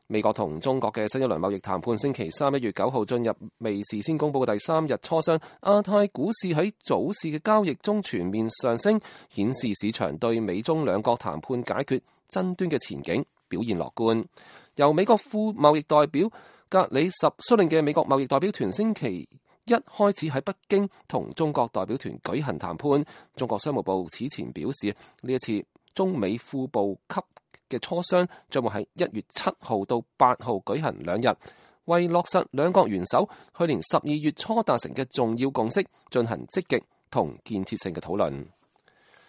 美國同中國嘅新一輪貿易談判星期三1月9號進入未事先公佈嘅第3日磋商，亞太股市喺早市嘅交易中全面上升，顯示市場對美中兩國談判解決爭端嘅前景表現樂觀。由美國副貿易代表格里什率領嘅美國貿易代表團星期一開始喺北京同中國代表團舉行談判。中國商務部此前表示，呢一次中美副部級嘅磋商將會喺1月7號到8號舉行2日，為落實兩國元首去年12月初達成嘅重要共識進行積極同建設性嘅討論。